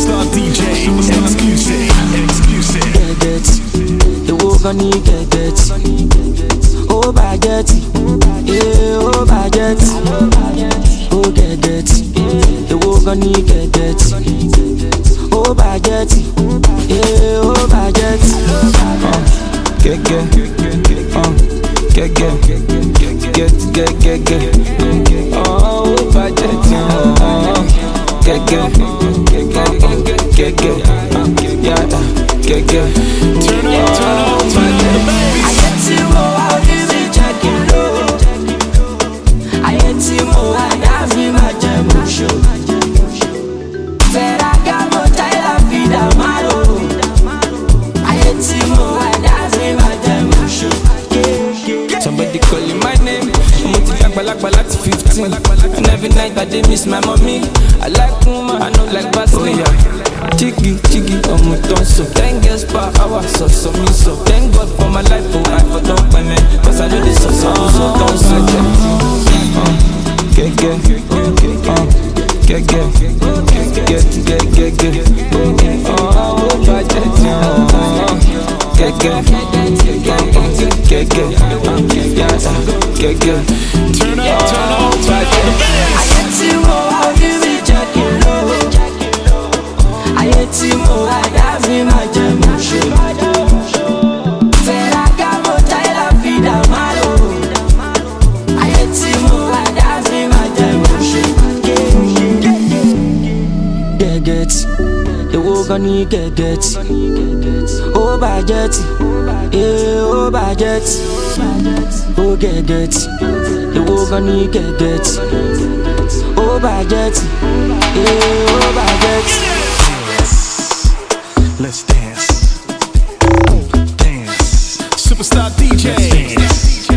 Superstar DJ, exclusive. Get the walk on get oh baguette, oh baguette, oh get the walk on get oh baguette, oh baguette, get oh baguette, Turn up, I get Timo, I'll give it Jack and Low. I get Timo, I have him a gem show. Ferragamo, Tyler, Vida, Malo. I get Timo, I have him a gem show. Somebody calling my name. I'm Balak 15. And every night I dey miss my mommy. I like woman, I know like Vaseline. Chiggy, I'm a tonso. 10 girls per hour, so me so. Thank God for my life, oh I for don't my man. Cause I know this so tonso. Oh, budget, turn up, I get Timo, I'll give it Jack and Low. I get Timo, I have him a gem show. Ferragamo, Tyler, Vida, Malo. I get Timo, I have him a gem show. Get the walk on get oh baguette, oh baguette, oh get the walk on get oh baguette, oh baguette. Let's dance. Superstar DJ.